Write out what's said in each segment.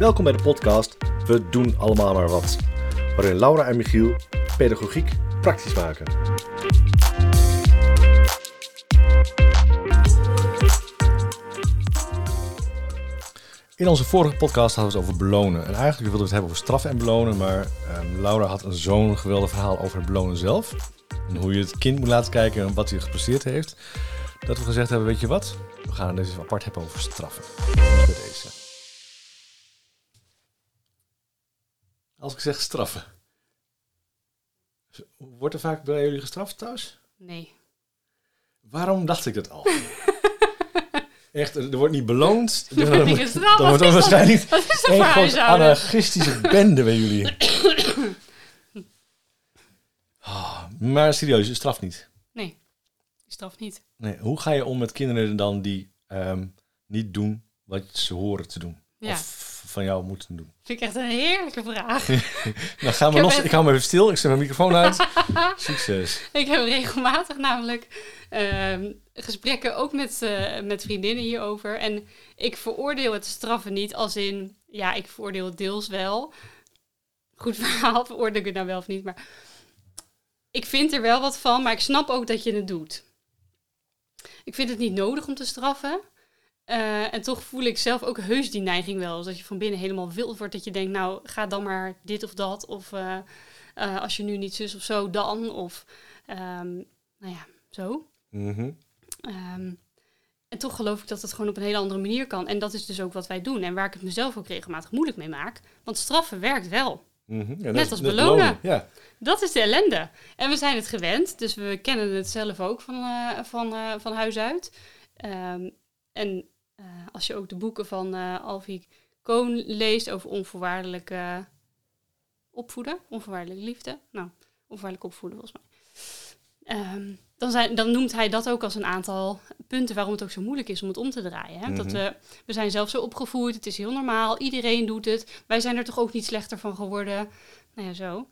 Welkom bij de podcast We doen allemaal maar wat, waarin Laura en Michiel pedagogiek praktisch maken. In onze vorige podcast hadden we het over belonen. En eigenlijk wilden we het hebben over straffen en belonen, maar Laura had zo'n geweldig verhaal over het belonen zelf. En hoe je het kind moet laten kijken en wat hij gepresteerd heeft. Dat we gezegd hebben, weet je wat? We gaan het eens even apart hebben over straffen. Dus bij deze. Als ik zeg straffen. Wordt er vaak bij jullie gestraft thuis? Nee. Waarom dacht ik dat al? Echt, er wordt niet beloond. Er wordt niet gestraft. Dan wordt er waarschijnlijk wat is dat een voor grote huishouden? anarchistische bende bij jullie. Maar serieus, je straft niet. Nee, die straf niet. Nee, hoe ga je om met kinderen dan die niet doen wat ze horen te doen? Ja. Of van jou moeten doen? Vind ik echt een heerlijke vraag. Nou, gaan we los. Ik hou me even stil. Ik zet mijn microfoon uit. Succes. Ik heb regelmatig namelijk gesprekken ook met vriendinnen hierover. En ik veroordeel het straffen niet als in... Ja, ik veroordeel het deels wel. Goed verhaal, veroordeel ik het nou wel of niet. Maar ik vind er wel wat van, maar ik snap ook dat je het doet. Ik vind het niet nodig om te straffen. En toch voel ik zelf ook heus die neiging wel. Dus dat je van binnen helemaal wild wordt. Dat je denkt, nou, ga dan maar dit of dat. Of als je nu niet zus of zo, dan. Of, nou ja, zo. Mm-hmm. En toch geloof ik dat het gewoon op een hele andere manier kan. En dat is dus ook wat wij doen. En waar ik het mezelf ook regelmatig moeilijk mee maak. Want straffen werkt wel. Mm-hmm. Ja, Net als belonen. Ja. Dat is de ellende. En we zijn het gewend. Dus we kennen het zelf ook van huis uit. En als je ook de boeken van Alfie Kohn leest over onvoorwaardelijk opvoeden, onvoorwaardelijke liefde, nou, onvoorwaardelijk opvoeden volgens mij. Dan noemt hij dat ook als een aantal punten waarom het ook zo moeilijk is om het om te draaien. Hè? Mm-hmm. Dat we zijn zelf zo opgevoed, het is heel normaal, iedereen doet het. Wij zijn er toch ook niet slechter van geworden. Nou ja, zo.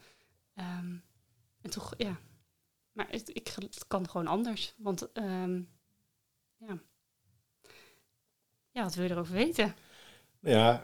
En toch, ja. Maar het kan gewoon anders. Want, ja. Ja, wat wil je erover weten? Ja,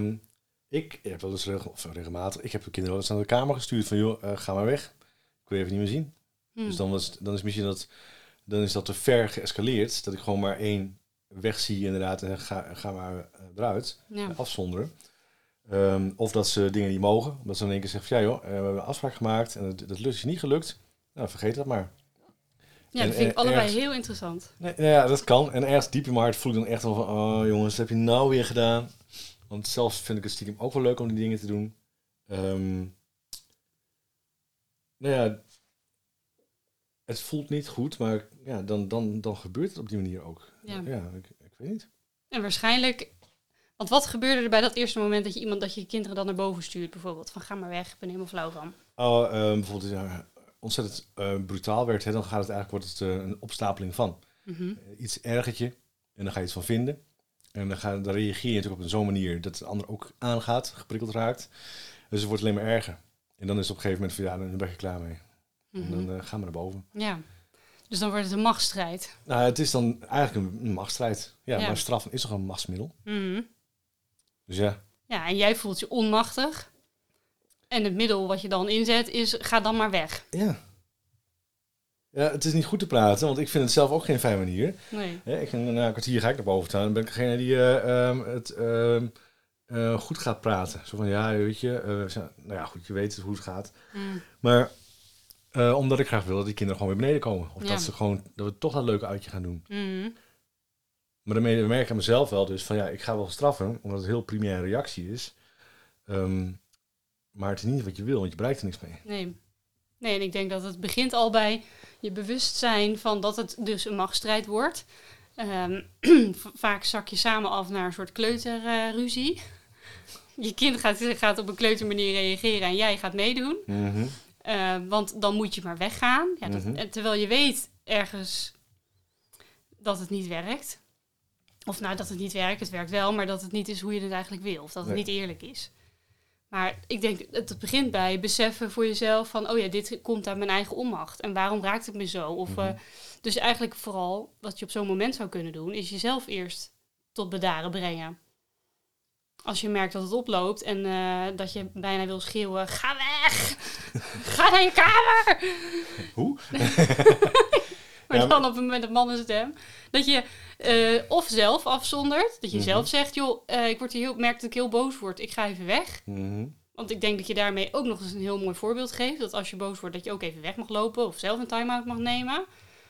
ik heb wel eens regelmatig... Ik heb de kinderen wel eens naar de kamer gestuurd van... joh, ga maar weg. Ik wil je even niet meer zien. Dus dan is misschien dan is dat te ver geëscaleerd. Dat ik gewoon maar één weg zie inderdaad. En ga maar eruit. Ja. Afzonderen. Of dat ze dingen niet mogen. Omdat ze in één keer zeggen van... ja joh, we hebben een afspraak gemaakt. En dat is niet gelukt. Nou, vergeet dat maar. Ja, dat vind ik allebei heel interessant. Nee, ja, dat kan. En ergens diep in mijn hart voel ik dan echt wel van... oh jongens, wat heb je nou weer gedaan? Want zelfs vind ik het stiekem ook wel leuk om die dingen te doen. Nou ja, het voelt niet goed, maar ja, dan gebeurt het op die manier ook. Ja. Ja, ik weet niet. En waarschijnlijk... Want wat gebeurde er bij dat eerste moment dat je kinderen dan naar boven stuurt bijvoorbeeld? Van ga maar weg, ik ben helemaal flauw van. Bijvoorbeeld ontzettend brutaal werd, hè, dan wordt het een opstapeling van. Mm-hmm. Iets ergertje en dan ga je iets van vinden. En dan reageer je natuurlijk op zo'n manier dat de ander ook aangaat, geprikkeld raakt. Dus het wordt alleen maar erger. En dan is het op een gegeven moment van ja, dan ben je klaar mee. Mm-hmm. En dan gaan we naar boven. Ja, dus dan wordt het een machtsstrijd. Nou, het is dan eigenlijk een machtsstrijd. Ja, Ja. maar straffen is toch een machtsmiddel? Mm-hmm. Dus ja. Ja, en jij voelt je onmachtig. En het middel wat je dan inzet is, ga dan maar weg. Ja. Ja, het is niet goed te praten, want ik vind het zelf ook geen fijne manier. Nee. Na een kwartier ga ik naar boven staan. Dan ben ik degene die het goed gaat praten. Zo van, ja, weet je, nou ja, goed, je weet hoe het gaat. Mm. Maar omdat ik graag wil dat die kinderen gewoon weer beneden komen. Of Ja. dat we toch dat leuke uitje gaan doen. Mm. Maar daarmee merk ik aan mezelf wel dus van, ja, ik ga wel straffen, omdat het een heel primaire reactie is. Maar het is niet wat je wil, want je bereikt er niks mee. Nee, en ik denk dat het begint al bij je bewustzijn van dat het dus een machtsstrijd wordt. Vaak zak je samen af naar een soort kleuterruzie. Je kind gaat op een kleutermanier reageren en jij gaat meedoen. Mm-hmm. Want dan moet je maar weggaan. Ja, Mm-hmm. terwijl je weet ergens dat het niet werkt. Of nou, dat het niet werkt, het werkt wel, maar dat het niet is hoe je het eigenlijk wil. Of dat het niet eerlijk is. Maar ik denk, het begint bij beseffen voor jezelf van... oh ja, dit komt uit mijn eigen onmacht. En waarom raakt het me zo? Of, dus eigenlijk vooral, wat je op zo'n moment zou kunnen doen... is jezelf eerst tot bedaren brengen. Als je merkt dat het oploopt en dat je bijna wil schreeuwen, ga weg! Ga naar je kamer! Hoe? Maar dan met een mannenstem. Dat je of zelf afzondert. Dat je zelf zegt, joh, merk dat ik heel boos word. Ik ga even weg. Want ik denk dat je daarmee ook nog eens een heel mooi voorbeeld geeft. Dat als je boos wordt, dat je ook even weg mag lopen. Of zelf een time-out mag nemen.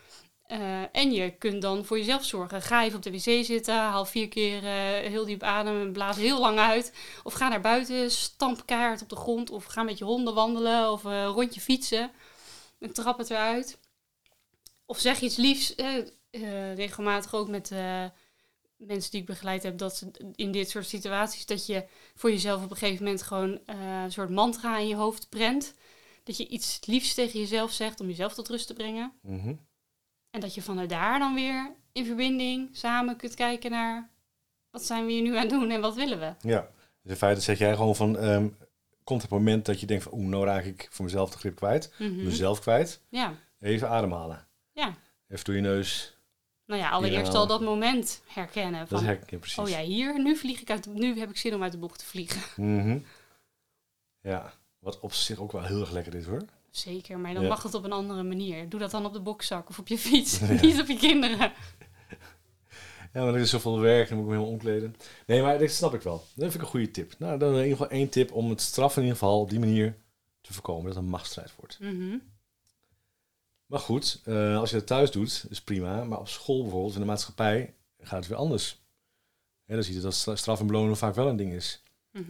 En je kunt dan voor jezelf zorgen. Ga even op de wc zitten. Haal 4 keer heel diep adem en blaas heel lang uit. Of ga naar buiten. Stamp keihard op de grond. Of ga met je honden wandelen. Of een rondje fietsen. En trap het eruit. Of zeg iets liefs. Regelmatig ook met mensen die ik begeleid heb. Dat ze in dit soort situaties. Dat je voor jezelf op een gegeven moment gewoon een soort mantra in je hoofd prent. Dat je iets liefs tegen jezelf zegt om jezelf tot rust te brengen. En dat je vanuit daar dan weer in verbinding samen kunt kijken naar wat zijn we hier nu aan het doen en wat willen we. Ja, dus in feite zeg jij gewoon van, komt het moment dat je denkt van, nou raak ik voor mezelf de grip kwijt, mezelf kwijt. Ja. Even ademhalen. Ja. Even door je neus. Nou ja, allereerst al dat moment herkennen. Van, dat herken precies. Oh ja, hier, nu heb ik zin om uit de bocht te vliegen. Ja, wat op zich ook wel heel erg lekker is hoor. Zeker, maar dan mag het op een andere manier. Doe dat dan op de bokzak of op je fiets, niet op je kinderen. Ja, maar er is zoveel werk, dan moet ik me helemaal omkleden. Nee, maar dat snap ik wel. Dat vind ik een goede tip. Nou, dan in ieder geval 1 tip om het straffen in ieder geval op die manier te voorkomen. Dat het een machtsstrijd wordt. Maar goed, als je dat thuis doet, is prima. Maar op school bijvoorbeeld, in de maatschappij, gaat het weer anders. Dan zie je dat straf en belonen vaak wel een ding is.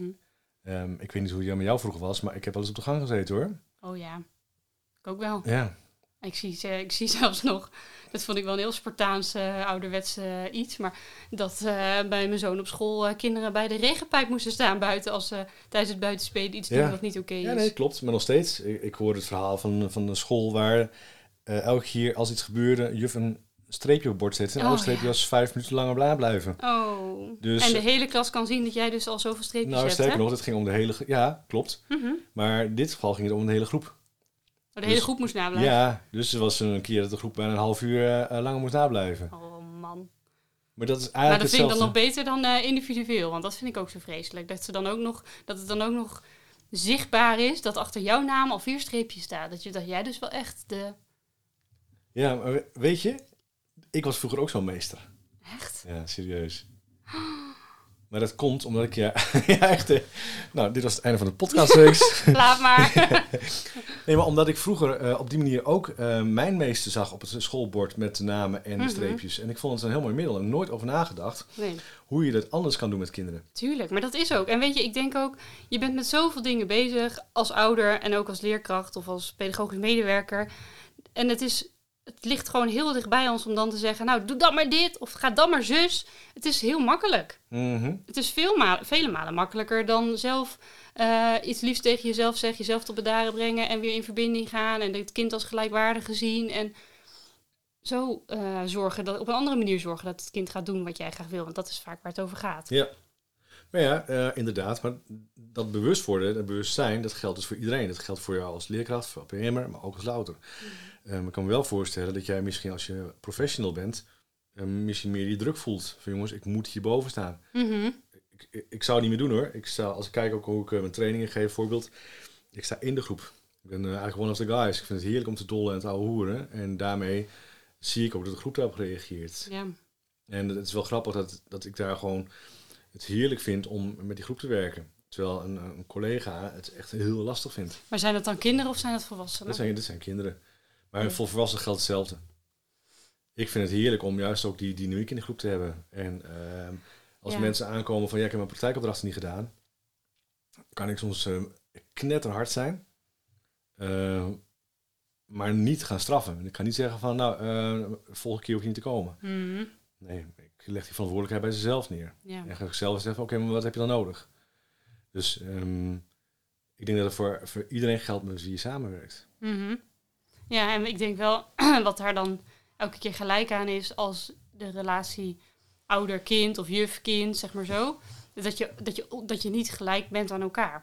Ik weet niet hoe het met jou vroeger was, maar ik heb wel eens op de gang gezeten hoor. Oh ja, ik ook wel. Ja. Ik zie zelfs nog, dat vond ik wel een heel Spartaans ouderwets iets, maar dat bij mijn zoon op school kinderen bij de regenpijp moesten staan buiten als ze tijdens het buitenspelen iets doen wat niet oké is. Ja, nee, klopt. Maar nog steeds. Ik hoorde het verhaal van de school waar elke keer als iets gebeurde, juf een streepje op het bord zette. En elk streepje was 5 minuten langer blijven. Oh, dus, en de hele klas kan zien dat jij dus al zoveel streepjes hebt, sterker nog, het ging om de hele... Ja, klopt. Maar in dit geval ging het om de hele groep. De hele groep moest nablijven? Ja, dus er was een keer dat de groep bijna een half uur langer moest nablijven. Oh man. Maar dat is eigenlijk dat vind ik dan nog beter dan individueel. Want dat vind ik ook zo vreselijk. Dat het dan ook nog zichtbaar is dat achter jouw naam al 4 streepjes staat. Dat jij dus wel echt de... Ja, maar weet je, ik was vroeger ook zo'n meester. Echt? Ja, serieus. Maar dat komt omdat ik echt... Nou, dit was het einde van de podcastreeks. Laat maar. Nee, maar omdat ik vroeger op die manier ook mijn meester zag op het schoolbord met de namen en de streepjes. En ik vond het een heel mooi middel en nooit over nagedacht hoe je dat anders kan doen met kinderen. Tuurlijk, maar dat is ook. En weet je, ik denk ook, je bent met zoveel dingen bezig als ouder en ook als leerkracht of als pedagogisch medewerker. En het ligt gewoon heel dichtbij ons om dan te zeggen, nou, doe dan maar dit of ga dan maar zus. Het is heel makkelijk. Het is vele malen makkelijker dan zelf iets liefs tegen jezelf zeggen, jezelf tot bedaren brengen en weer in verbinding gaan en het kind als gelijkwaardige zien. En zo op een andere manier zorgen dat het kind gaat doen wat jij graag wil. Want dat is vaak waar het over gaat. Ja, maar ja, inderdaad. Maar dat bewust worden, dat bewustzijn, dat geldt dus voor iedereen. Dat geldt voor jou als leerkracht, voor PM'er, maar ook als louter. Ik kan me wel voorstellen dat jij misschien als je professional bent, misschien meer die druk voelt. Van jongens, ik moet hierboven staan. Ik zou het niet meer doen hoor. Als ik kijk ook hoe ik mijn trainingen geef, bijvoorbeeld. Ik sta in de groep. Ik ben eigenlijk one of the guys. Ik vind het heerlijk om te dollen en te ouwe hoeren. En daarmee zie ik ook dat de groep daarop reageert. Ja. En het is wel grappig dat ik daar gewoon het heerlijk vind om met die groep te werken. Terwijl een collega het echt heel lastig vindt. Maar zijn dat dan kinderen of zijn dat volwassenen? Dat zijn kinderen. Maar voor volwassenen geldt hetzelfde. Ik vind het heerlijk om juist ook die dynamiek in de groep te hebben. En als mensen aankomen van, ik heb mijn praktijkopdrachten niet gedaan, kan ik soms knetterhard zijn. Maar niet gaan straffen. Ik ga niet zeggen van, volgende keer hoef je niet te komen. Nee, ik leg die verantwoordelijkheid bij zichzelf neer. Ja. En ga ik zelf zeggen, oké, maar wat heb je dan nodig? Dus ik denk dat het voor iedereen geldt met wie je samenwerkt. Ja, en ik denk wel wat daar dan elke keer gelijk aan is als de relatie ouder-kind of juf-kind, zeg maar zo. Dat je niet gelijk bent aan elkaar.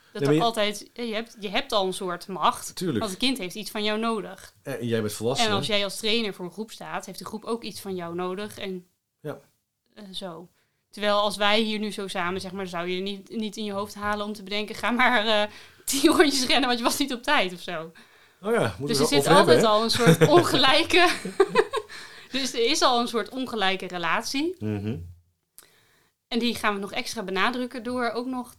Je hebt al een soort macht. Tuurlijk. Want het kind heeft iets van jou nodig. En jij bent volwassen. En als jij als trainer voor een groep staat, heeft de groep ook iets van jou nodig. En zo. Het Terwijl als wij hier nu zo samen, zeg maar, dan zou je niet in je hoofd halen om te bedenken, ga maar 10 rondjes rennen, want je was niet op tijd of zo. Oh ja, moeten Dus we er zit over hebben, altijd hè? al een soort ongelijke... Dus er is al een soort ongelijke relatie. Mhm. En die gaan we nog extra benadrukken door ook nog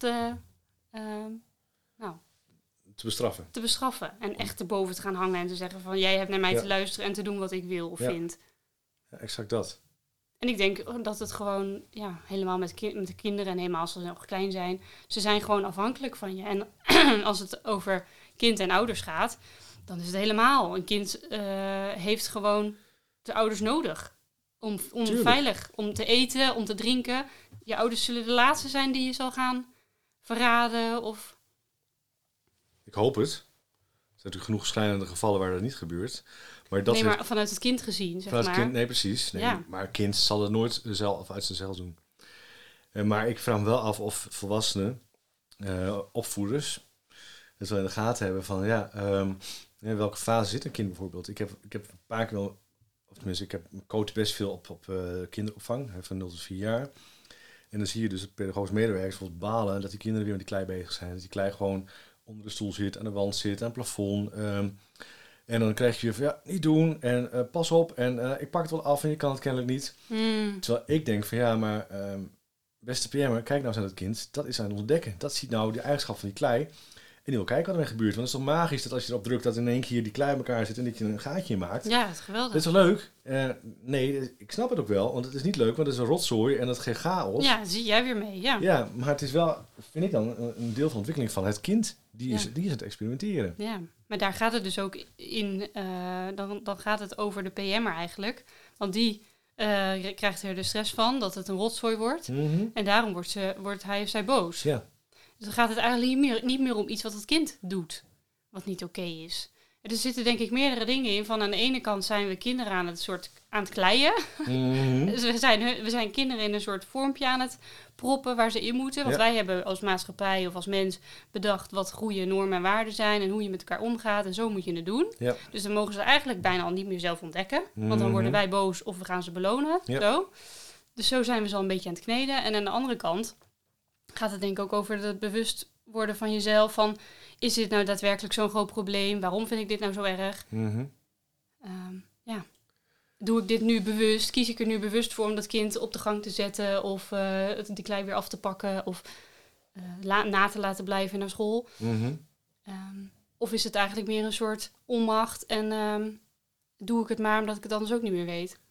Te bestraffen. te bestraffen. En echt erboven te gaan hangen en te zeggen van... jij hebt naar mij te luisteren en te doen wat ik wil of vind. Ja, exact dat. En ik denk dat het gewoon, helemaal met de kinderen en helemaal als ze nog klein zijn... ze zijn gewoon afhankelijk van je. En als het over kind en ouders gaat, dan is het helemaal. Een kind heeft gewoon de ouders nodig. Om veilig, om te eten, om te drinken. Je ouders zullen de laatste zijn die je zal gaan verraden of... Ik hoop het. Er zijn natuurlijk genoeg schrijnende gevallen waar dat niet gebeurt. Maar dat maar vanuit het kind gezien, zeg vanuit maar. Het kind, nee, precies. Nee, Ja. Maar een kind zal het nooit zelf uit zichzelf doen. Maar ik vraag me wel af of volwassenen, opvoeders, het wel in de gaten hebben van, in welke fase zit een kind bijvoorbeeld. Ik heb een paar keer wel, of tenminste, ik coach best veel op kinderopvang, van 0 tot 4 jaar. En dan zie je dus pedagogisch medewerkers bijvoorbeeld balen dat die kinderen weer met die klei bezig zijn. Dat die klei gewoon onder de stoel zit, aan de wand zit, aan het plafond. En dan krijg je weer van, niet doen en pas op en ik pak het wel af en je kan het kennelijk niet. Terwijl ik denk van, beste PM'er, kijk nou eens naar dat kind. Dat is aan het ontdekken. Dat ziet nou de eigenschap van die klei. En die wil kijken wat ermee gebeurt. Want het is toch magisch dat als je erop drukt dat in één keer die klei in elkaar zit en dat je een gaatje in maakt. Ja, dat is geweldig. Dat is wel leuk? Nee, ik snap het ook wel. Want het is niet leuk, want het is een rotzooi en dat geeft chaos. Ja, zie jij weer mee, ja. Ja, maar het is wel, vind ik dan, een deel van de ontwikkeling van het kind. Die is het experimenteren. Ja, maar daar gaat het dus ook in, dan gaat het over de PM'er eigenlijk. Want die krijgt er de stress van dat het een rotzooi wordt. Mm-hmm. En daarom wordt hij of zij boos. Ja. Dus dan gaat het eigenlijk niet meer om iets wat het kind doet, wat niet oké is. Er zitten denk ik meerdere dingen in. Van aan de ene kant zijn we kinderen aan het kleien. Mm-hmm. Dus we zijn kinderen in een soort vormpje aan het proppen waar ze in moeten. Want wij hebben als maatschappij of als mens bedacht wat goede normen en waarden zijn en hoe je met elkaar omgaat. En zo moet je het doen. Ja. Dus dan mogen ze eigenlijk bijna al niet meer zelf ontdekken. Want dan worden wij boos of we gaan ze belonen. Ja. Zo. Dus zo zijn we ze al een beetje aan het kneden. En aan de andere kant gaat het denk ik ook over het bewust worden van jezelf. Van, is dit nou daadwerkelijk zo'n groot probleem? Waarom vind ik dit nou zo erg? Mm-hmm. Doe ik dit nu bewust? Kies ik er nu bewust voor om dat kind op de gang te zetten? Of die klei weer af te pakken? Of na te laten blijven naar school? Mm-hmm. Of is het eigenlijk meer een soort onmacht? En doe ik het maar omdat ik het anders ook niet meer weet?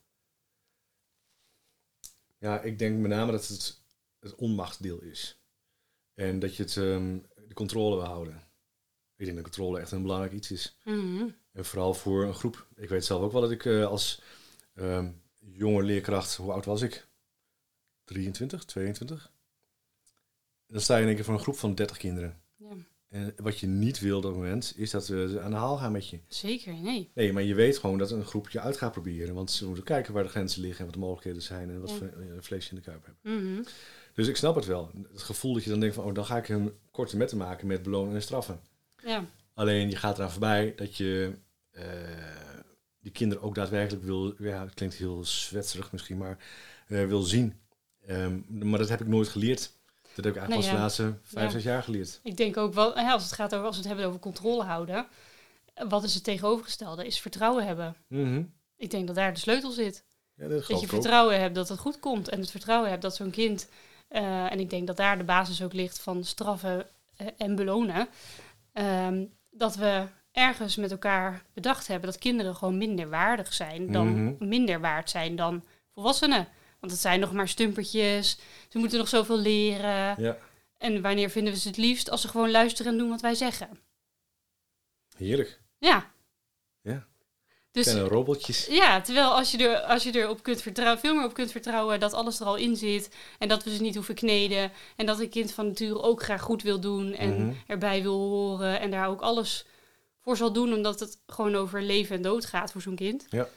Ja, ik denk met name dat het onmachtsdeel is. En dat je de controle wil houden. Ik denk dat controle echt een belangrijk iets is. Mm-hmm. En vooral voor een groep. Ik weet zelf ook wel dat ik als jonge leerkracht... Hoe oud was ik? 23, 22? Dan sta je in één keer voor een groep van 30 kinderen. Ja. En wat je niet wil op dat moment... is dat ze aan de haal gaan met je. Zeker, nee. Nee, maar je weet gewoon dat een groep je uit gaat proberen. Want ze moeten kijken waar de grenzen liggen... en wat de mogelijkheden zijn... en wat voor vlees je in de kuip hebt. Mm-hmm. Dus ik snap het wel. Het gevoel dat je dan denkt van... dan ga ik hem korte metten maken met belonen en straffen. Ja. Alleen je gaat eraan voorbij dat je die kinderen ook daadwerkelijk wil... Ja, het klinkt heel zwetserig misschien, maar wil zien. Maar dat heb ik nooit geleerd. Dat heb ik eigenlijk pas de laatste 5, 6 jaar geleerd. Ik denk ook wel, als we het hebben over controle houden... Wat is het tegenovergestelde? Is vertrouwen hebben. Mm-hmm. Ik denk dat daar de sleutel zit. Ja, dat je vertrouwen hebt dat het goed komt. En het vertrouwen hebt dat zo'n kind... en ik denk dat daar de basis ook ligt van straffen en belonen. Dat we ergens met elkaar bedacht hebben... dat kinderen gewoon minder waardig zijn dan minder waard zijn dan volwassenen. Want het zijn nog maar stumpertjes. Ze moeten nog zoveel leren. Ja. En wanneer vinden we ze het liefst? Als ze gewoon luisteren en doen wat wij zeggen. Heerlijk. Ja. Ja. Dus, kleine robotjes. Ja, terwijl als je erop kunt vertrouwen, veel meer op kunt vertrouwen dat alles er al in zit. En dat we ze niet hoeven kneden. En dat een kind van nature ook graag goed wil doen. En erbij wil horen. En daar ook alles voor zal doen. Omdat het gewoon over leven en dood gaat voor zo'n kind. Ja.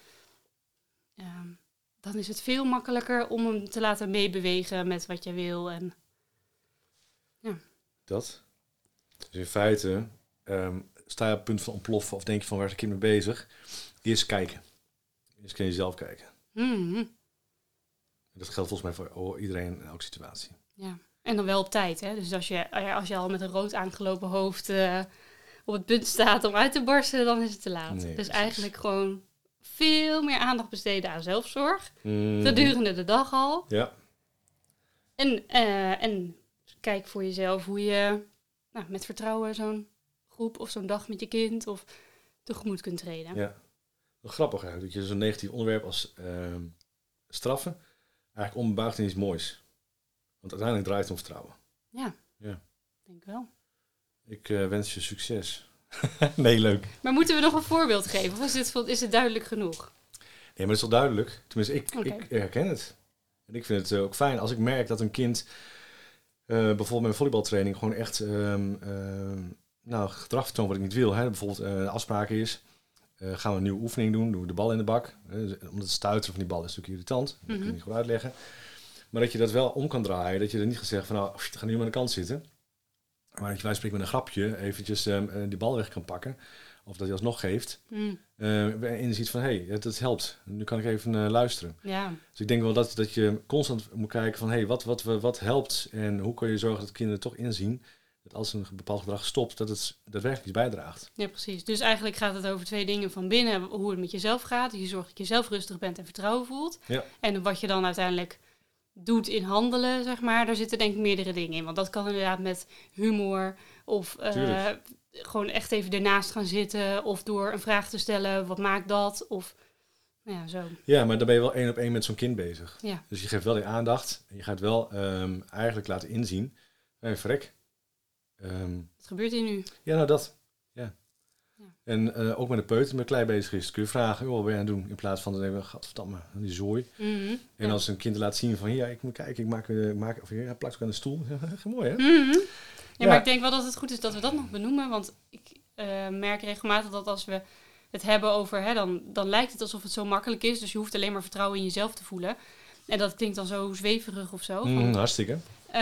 Dan is het veel makkelijker om hem te laten meebewegen met wat je wil. En ja. Dat. Dus in feite sta je op het punt van ontploffen of denk je van waar is een kind mee bezig? Eerst kijken. Eerst kun je zelf kijken. Mm-hmm. Dat geldt volgens mij voor iedereen in elke situatie. Ja, en dan wel op tijd. Hè? Dus als je al met een rood aangelopen hoofd op het punt staat om uit te barsten, dan is het te laat. Nee, dus precies. eigenlijk gewoon veel meer aandacht besteden aan zelfzorg. Gedurende de dag al. Ja. En kijk voor jezelf hoe je met vertrouwen zo'n groep of zo'n dag met je kind of tegemoet kunt treden. Ja. Wel grappig eigenlijk, dat je zo'n negatief onderwerp als straffen eigenlijk onbebuigt in iets moois. Want uiteindelijk draait het om vertrouwen. Ja. Denk wel. Ik wens je succes. Nee, leuk. Maar moeten we nog een voorbeeld geven? Of is het duidelijk genoeg? Nee, maar dat is toch duidelijk? Tenminste, Oké. ik herken het. En ik vind het ook fijn als ik merk dat een kind bijvoorbeeld met een volleybaltraining gewoon echt gedrag vertoont wat ik niet wil. Hè? Bijvoorbeeld een afspraak is, gaan we een nieuwe oefening doen, doen we de bal in de bak. Omdat het stuiteren van die bal is natuurlijk irritant. Dat kun je niet goed uitleggen. Maar dat je dat wel om kan draaien. Dat je er niet gaat zeggen van nou, ga nu maar aan de kant zitten. Maar dat je wij spreken met een grapje eventjes die bal weg kan pakken. Of dat je alsnog geeft. Inziet van, dat helpt. Nu kan ik even luisteren. Ja. Dus ik denk wel dat je constant moet kijken van, wat helpt? En hoe kun je zorgen dat kinderen toch inzien dat als een bepaald gedrag stopt, dat het daadwerkelijk iets bijdraagt. Ja, precies. Dus eigenlijk gaat het over 2 dingen. Van binnen, hoe het met jezelf gaat. Je zorgt dat je zelf rustig bent en vertrouwen voelt. Ja. En wat je dan uiteindelijk doet in handelen, zeg maar. Daar zitten denk ik meerdere dingen in. Want dat kan inderdaad met humor of gewoon echt even ernaast gaan zitten. Of door een vraag te stellen, wat maakt dat? Of zo. Ja, maar dan ben je wel 1 op 1 met zo'n kind bezig. Ja. Dus je geeft wel die aandacht. En je gaat wel eigenlijk laten inzien. Verrek. Wat gebeurt hier nu? Ja, nou dat. Ja. En ook met de peuter met klei bezig is, kun je vragen, wat ben je aan het doen? In plaats van, gadverdamme, die zooi. En als een kind laat zien van, ik moet kijken, ik maak of hij plakt ook aan de stoel. Mooi, hè? Ja, maar ik denk wel dat het goed is dat we dat nog benoemen. Want ik merk regelmatig dat als we het hebben over, dan lijkt het alsof het zo makkelijk is. Dus je hoeft alleen maar vertrouwen in jezelf te voelen. En dat klinkt dan zo zweverig of zo. Hartstikke.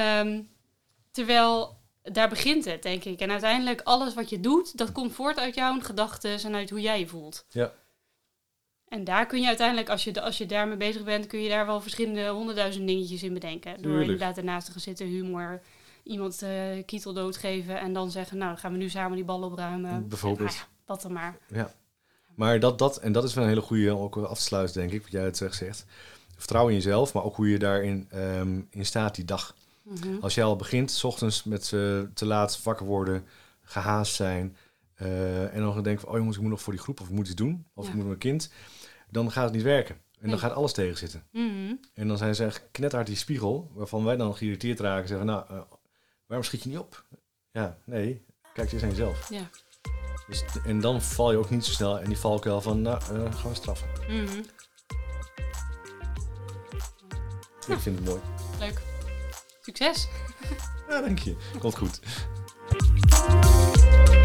Terwijl daar begint het, denk ik. En uiteindelijk alles wat je doet, dat komt voort uit jouw gedachten en uit hoe jij je voelt. Ja. En daar kun je uiteindelijk, als je daarmee bezig bent, kun je daar wel verschillende 100.000 dingetjes in bedenken. Door Tuurlijk. inderdaad ernaast te gaan zitten, humor, iemand kietel doodgeven en dan zeggen, nou, dan gaan we nu samen die bal opruimen. Bijvoorbeeld. Wat dan maar. Ja. Maar dat is wel een hele goede ook af te sluiten, denk ik, wat jij het zegt. Vertrouwen in jezelf, maar ook hoe je daarin in staat die dag. Als jij al begint, 's ochtends met te laat wakker worden, gehaast zijn, en dan denken van, jongens, ik moet nog voor die groep, of ik moet iets doen, of ik moet met mijn kind, dan gaat het niet werken. En dan gaat alles tegenzitten. En dan zijn ze echt knetterhard die spiegel, waarvan wij dan geïrriteerd raken en zeggen, nou, waarom schiet je niet op? Ja, nee, kijk eens aan jezelf. Ja. Dus, en dan val je ook niet zo snel in die valkuil van, gaan we straffen. Ik vind het mooi. Leuk. Succes! Ja, dank je. Komt goed.